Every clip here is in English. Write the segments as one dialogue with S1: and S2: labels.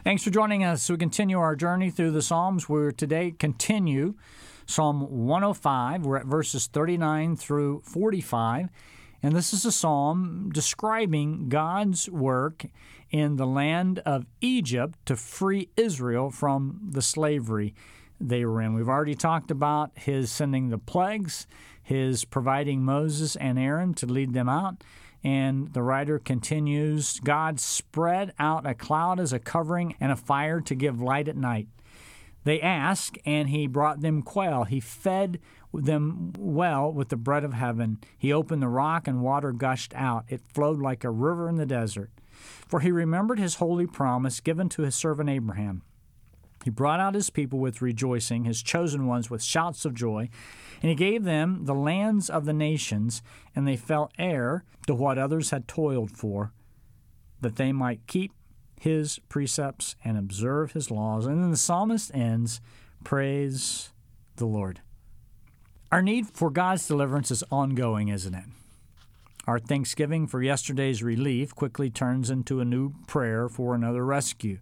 S1: Thanks for joining us. We continue our journey through the Psalms. We're today continue Psalm 105. We're at verses 39 through 45. And this is a psalm describing God's work in the land of Egypt to free Israel from the slavery they were in. We've already talked about his sending the plagues, his providing Moses and Aaron to lead them out. And the writer continues, God spread out a cloud as a covering and a fire to give light at night. They asked, and he brought them quail. He fed them well with the bread of heaven. He opened the rock, and water gushed out. It flowed like a river in the desert. For he remembered his holy promise given to his servant Abraham. He brought out his people with rejoicing, his chosen ones with shouts of joy. And he gave them the lands of the nations, and they fell heir to what others had toiled for, that they might keep his precepts and observe his laws. And then the psalmist ends, praise the Lord. Our need for God's deliverance is ongoing, isn't it? Our thanksgiving for yesterday's relief quickly turns into a new prayer for another rescue.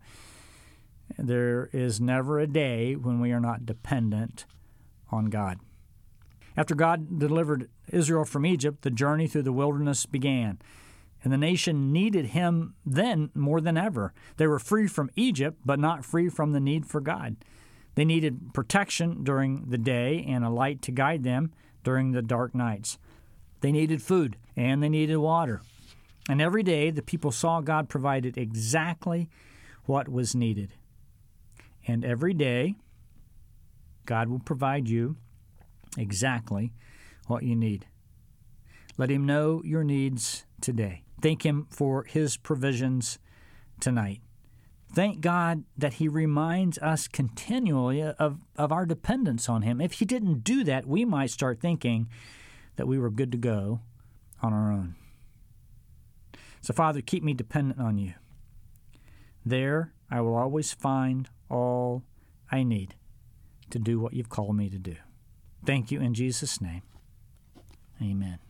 S1: There is never a day when we are not dependent on God. After God delivered Israel from Egypt, the journey through the wilderness began. And the nation needed him then more than ever. They were free from Egypt, but not free from the need for God. They needed protection during the day and a light to guide them during the dark nights. They needed food and they needed water. And every day the people saw God provided exactly what was needed. And every day God will provide you exactly what you need. Let him know your needs today. Thank him for his provisions tonight. Thank God that he reminds us continually of our dependence on him. If he didn't do that, we might start thinking that we were good to go on our own. So, Father, keep me dependent on you. There I will always find all I need to do what you've called me to do. Thank you in Jesus' name. Amen.